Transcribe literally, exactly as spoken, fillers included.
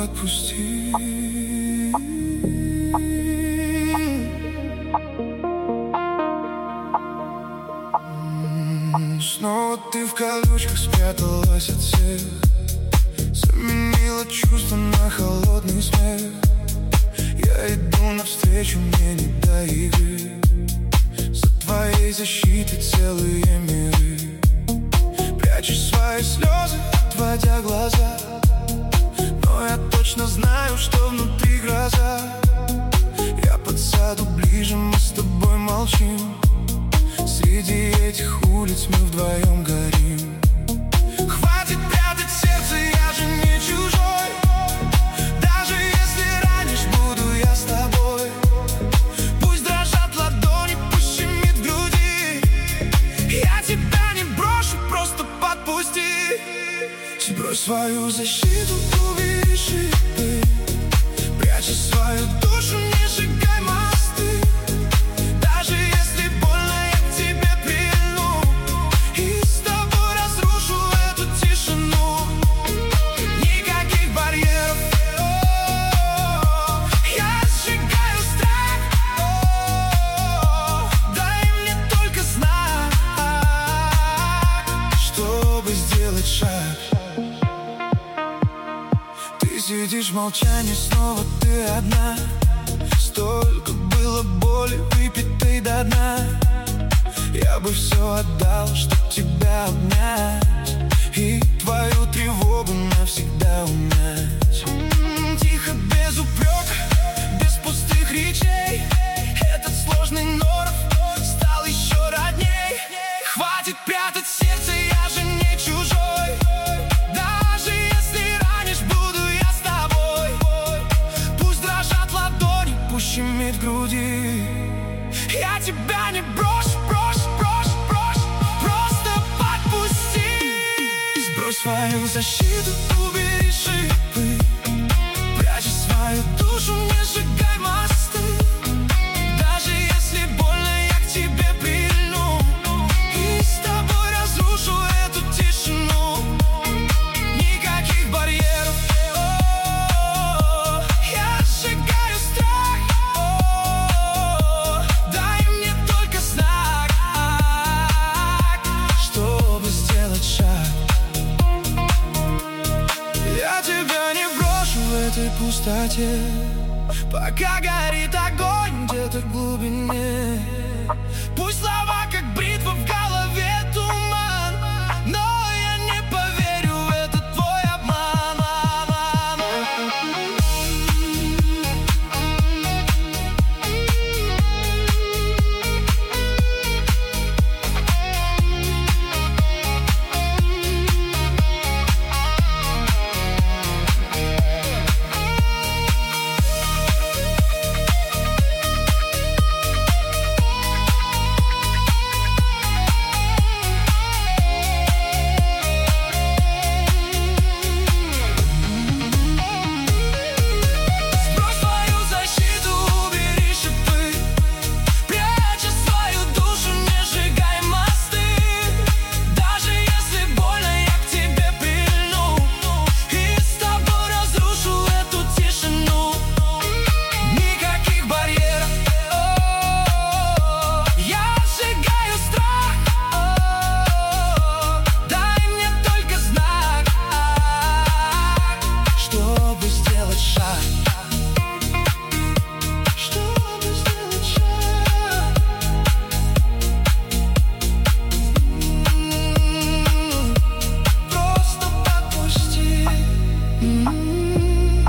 отпусти. Снова ты в колючках спряталась от всех, заменила чувства на холодный смех. Я иду навстречу, мне не до игры, за твоей защитой целые миры. Прячешь свои слезы, отводя глаза, но я точно знаю, что внутри гроза. Я подсяду ближе, мы с тобой молчим. Среди этих улиц мы вдвоем горим. Хватит прятать сердце, я же не чужой. Даже если ранишь, буду я с тобой. Пусть дрожат ладони, пусть щемит в груди. Я тебя не брошу, просто подпусти. Сбрось свою защиту, убери шипы, прячь свою душу, не сжигай мосты. Даже если больно, я к тебе прильну и с тобой разрушу эту тишину. Никаких барьеров, я сжигаю страх. Дай мне только знак, чтобы сделать шаг. Ты сидишь в молчании, снова ты одна. Столько было боли, выпитой до дна. Я бы все отдал, чтоб тебя обнять и твою тревогу навсегда унять. М-м, тихо, без упрека, без пустых речей. Этот сложный норов стал еще родней. Хватит прятать сердце, я же не чужой. Даже если ранишь, буду я с тобой. Пусть дрожат ладони, пусть щемит в груди. Я тебя не брошу, брошу, брошу, брошу, просто подпусти. Сбрось свою защиту, убери шипы, прячь свою душу, не сжигай мосты. Даже если больно, я к тебе прильну и с тобой разрушу эту тишину. Никаких барьеров, я сжигаю страх. Дай мне только знак, чтобы сделать шаг. Я тебя не брошу в этой пустоте, пока горит огонь где-то в глубине.